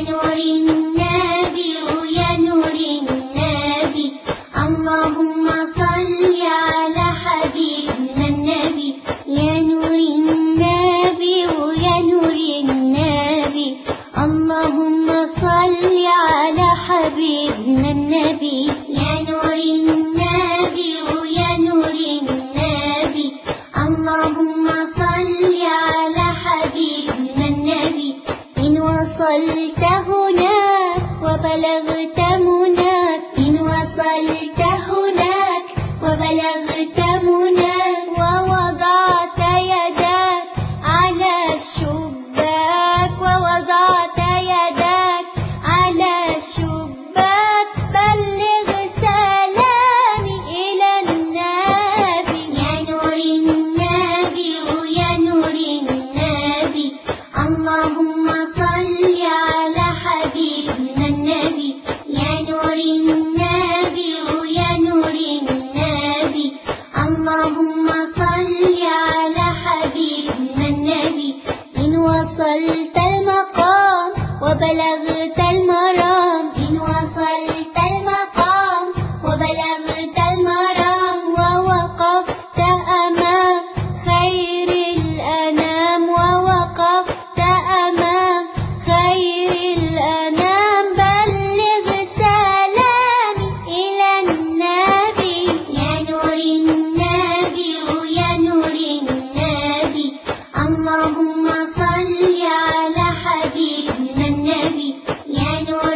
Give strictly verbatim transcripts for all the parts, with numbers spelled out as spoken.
نور النبي يا نور النبي اللهم صل على حبيبنا النبي يا نور النبي يا نور النبي اللهم صل على حبيبنا النبي يا نور النبي يا نور النبي اللهم صل على حبيبنا النبي إن وصلت هناك وبلغت مناك إن وصلت هناك وبلغت مناك ووضعت يدك على الشباك ووضعت يدك على الشباك بلغ سلامي إلى النبي يا نور النبي يا نور النبي اللهم صل على حبيبنا النبي يا نور النبي يا نور النبي اللهم صل على حبيبنا النبي إن وصلت المقام وبلغت المرام إن وصلت المقام وبلغت المرام ووقفت أمام خير الأنام ووقفت أمام خير الأنام بلغ سلامي إلى النبي يا نور النبي يا نور النبي اللهم صل على حبيبنا النبي يا نور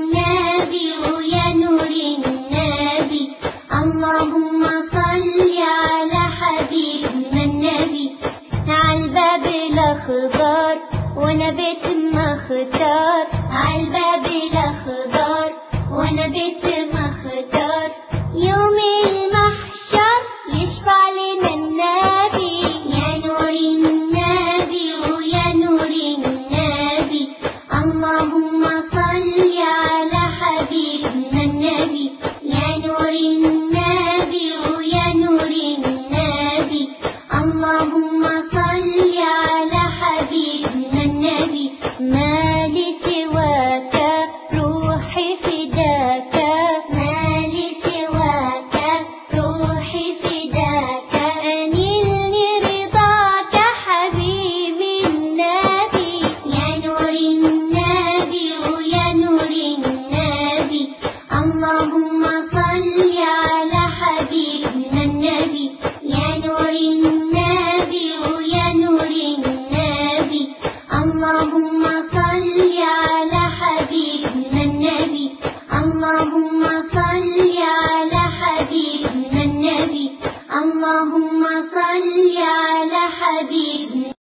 النبي يا نور النبي اللهم صل على حبيبنا النبي عالباب الأخضر وانا بيت مختار عالباب الأخضر وانا بيت مختار يوم المحشر يشفع لنا النبي يا نور النبي يا نور النبي اللهم صل على حبيبنا النبي يا نور النبي يا نور النبي اللهم صل على حبيبنا النبي ما لي سواك روحي فداك ما لي سواك روحي فداك أنلني رضاك حبيبي النبي يا نور النبي يا نور النبي اللهم صل على حبيبنا النبي يا نور النبي يا نور النبي اللهم صل على حبيبنا النبي اللهم صل على حبيبنا النبي اللهم صل على حبيبنا